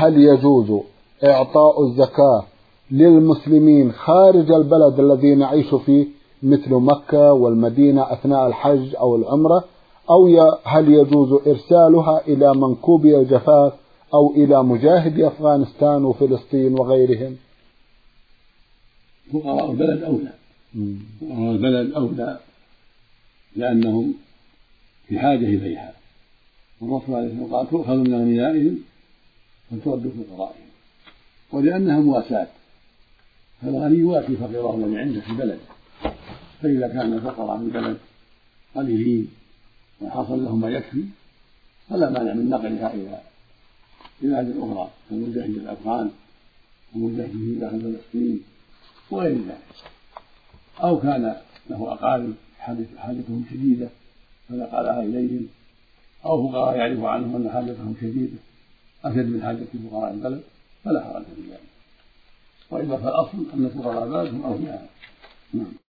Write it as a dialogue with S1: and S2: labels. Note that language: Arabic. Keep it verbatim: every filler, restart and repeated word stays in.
S1: هل يجوز إعطاء الزكاة للمسلمين خارج البلد الذي نعيش فيه مثل مكة والمدينة أثناء الحج أو العمرة، أو هل يجوز إرسالها إلى منكوبي الجفاف أو إلى مجاهدي أفغانستان وفلسطين وغيرهم؟
S2: فقراء البلد أولى، فقراء البلد أولى لأنهم في حاجة إليها، والرسول عليه الصلاة والسلام قال تؤخذ من أغنيائهم وترد في فقرائهم، ولأنها مواساة، فالغني يواسي فقيره الذي عنده في بلده، فإذا كان الفقراء في البلد قليلين وحصل لهم ما يكفي فلا مانع من نقلها إلى بلاد أخرى كمجاهد الأفغان ومجاهدين داخل فلسطين وغير ذلك، أو كان له أقارب حاجتهم شديدة فنقلها إليهم، أو فقراء يعرف عنهم أن حاجتهم شديدة أشد من حاجة فقراء البلد فلا حرج في ذلك، وإلا فالأصل أن فقراء البلد هم أولياء. نعم.